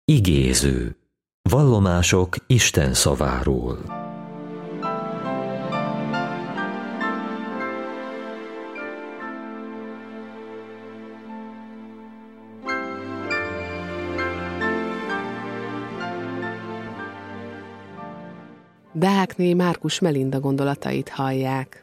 Igéző. Vallomások Isten szaváról. Deákné Márkus Melinda gondolatait hallják.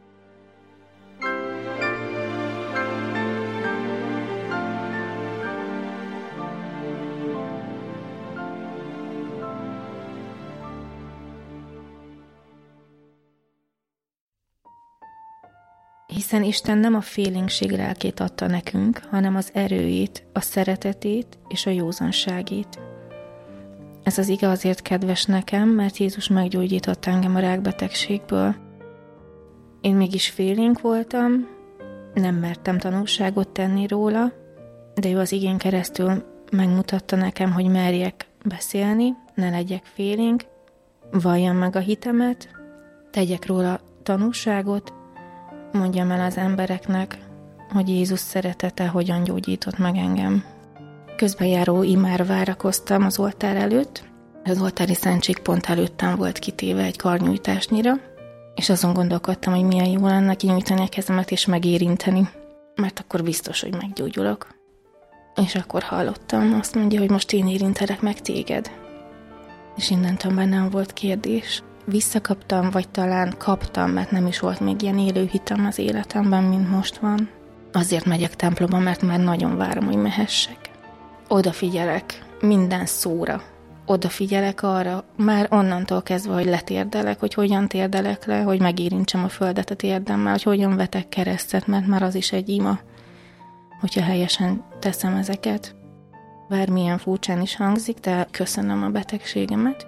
Hiszen Isten nem a félénkség lelkét adta nekünk, hanem az erőjét, a szeretetét és a józanságét. Ez az ige azért kedves nekem, mert Jézus meggyógyított engem a rákbetegségből. Én mégis félénk voltam, nem mertem tanúságot tenni róla, de ő az igén keresztül megmutatta nekem, hogy merjek beszélni, ne legyek félénk, valljam meg a hitemet, tegyek róla tanúságot, mondjam el az embereknek, hogy Jézus szeretete hogyan gyógyított meg engem. Közbenjáró imára várakoztam az oltár előtt. Az oltári szentség pont előttem volt kitéve egy karnyújtásnyira, és azon gondolkodtam, hogy milyen jó lenne kinyújtani a kezemet és megérinteni, mert akkor biztos, hogy meggyógyulok. És akkor hallottam, azt mondja, hogy most én érintelek meg téged. És innentől már nem volt kérdés. Visszakaptam, vagy talán kaptam, mert nem is volt még ilyen élő hitem az életemben, mint most van. Azért megyek templomba, mert már nagyon várom, hogy mehessek. Odafigyelek minden szóra. Odafigyelek arra, már onnantól kezdve, hogy letérdelek, hogy hogyan térdelek le, hogy megérintsem a földet a térdemmel, hogy hogyan vetek keresztet, mert már az is egy ima, hogyha helyesen teszem ezeket. Bármilyen furcsán is hangzik, de köszönöm a betegségemet.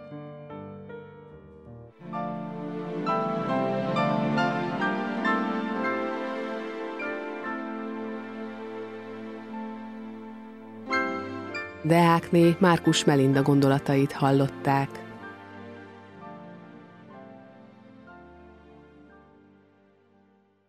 Deákné Márkus Melinda gondolatait hallották.